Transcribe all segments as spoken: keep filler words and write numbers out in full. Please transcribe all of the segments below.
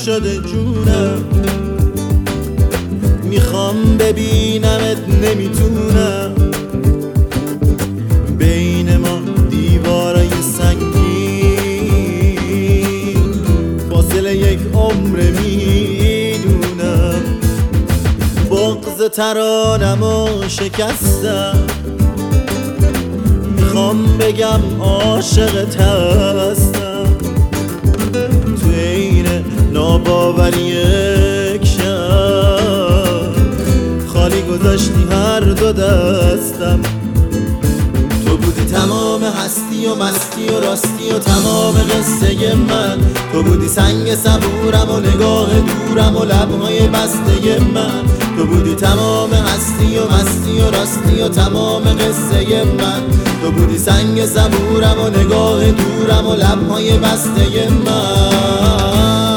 شده جونم، میخوام ببینمت نمیتونم. بین ما دیوارای سنگین، فاصله یک عمر میدونم. بغض ترانمو شکستم، میخوام بگم عاشقت هستم. تو این ناباوری یک شب خالی گذاشتی هر دو دستم. تو بودی تمام هستی و مستی و راستی و تمام قصه من. تو بودی سنگ صبورم و نگاه دورم و لبهای بسته من. تو بودی تمام هستی و مستی و راستی و تمام قصه من. تو بودی سنگ صبورم و نگاه دورم و لبهای بسته من.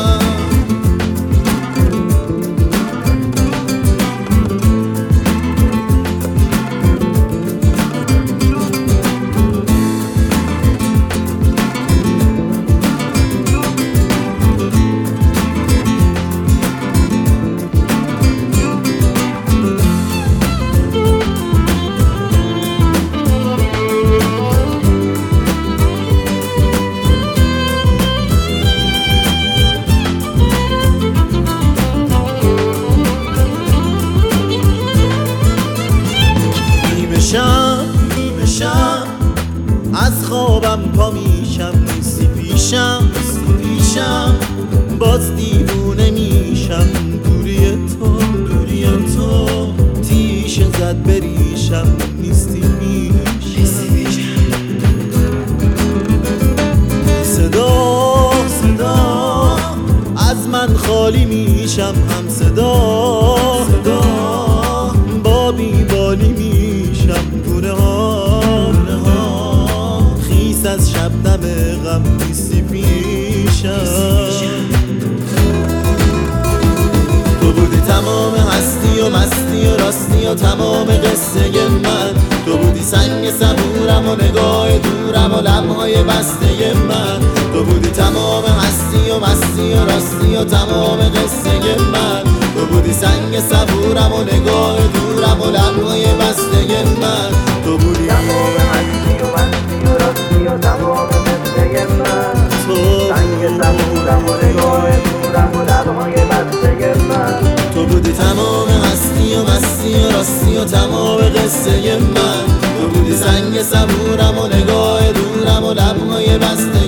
شم شم از خوابم پا میشم، نیستی پیشم نیستی پیشم، باز دیوونه میشم. دوری تو دوری تو تیشه زد بریشم، نیستی میشم. صدا صدا از من خالی میشم، هم صدا صدا با بیبالی میشم. گونه ها خیس از شبنم غم، نیستی پیشم. تو بودی تمام هستی و مستی و راستی و تمام قصه من. تو بودی سنگ صبورم و نگاه دورم و لبهای بسته من. تو بودی تمام هستی و مستی و راستی و تمام قصه من. تو بودی سنگ صبورم و نگاه دورم و لبهای بسته من. تو بودی تمام هستی و مستی و راستی و تمام قصه من. تو سنگ صبورم و نگاه دورم و لبهای بسته من. تو بودی تمام هستی و مستی و راستی و تمام قصه من. تو بودی سنگ صبورم و نگاه دورم و لبهای بسته